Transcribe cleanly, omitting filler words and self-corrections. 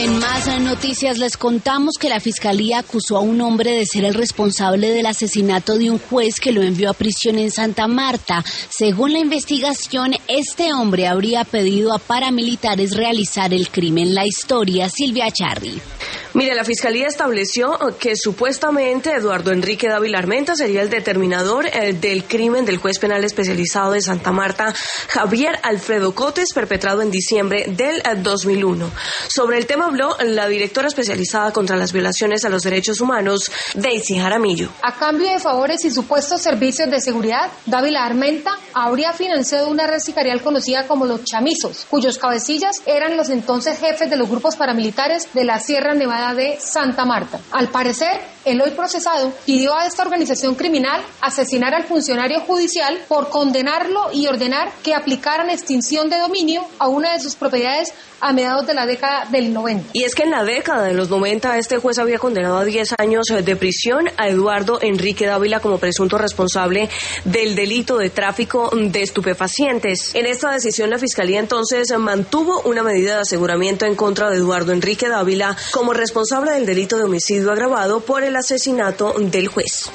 En más noticias les contamos que la Fiscalía acusó a un hombre de ser el responsable del asesinato de un juez que lo envió a prisión en Santa Marta. Según la investigación, este hombre habría pedido a paramilitares realizar el crimen. La historia, Silvia Charri. Mire, la Fiscalía estableció que supuestamente Eduardo Enrique Dávila Armenta sería el determinador del crimen del juez penal especializado de Santa Marta, Javier Alfredo Cotes, perpetrado en diciembre del 2001. Sobre el tema habló la directora especializada contra las violaciones a los derechos humanos, Daisy Jaramillo. A cambio de favores y supuestos servicios de seguridad, Dávila Armenta habría financiado una red sicarial conocida como los chamizos, cuyos cabecillas eran los entonces jefes de los grupos paramilitares de la Sierra Nevada de Santa Marta. Al parecer, el hoy procesado pidió a esta organización criminal asesinar al funcionario judicial por condenarlo y ordenar que aplicaran extinción de dominio a una de sus propiedades a mediados de la década del 90. Y es que en la década de los 90 este juez había condenado a 10 años de prisión a Eduardo Enrique Dávila como presunto responsable del delito de tráfico de estupefacientes. En esta decisión la Fiscalía entonces mantuvo una medida de aseguramiento en contra de Eduardo Enrique Dávila como responsable del delito de homicidio agravado por el asesinato del juez.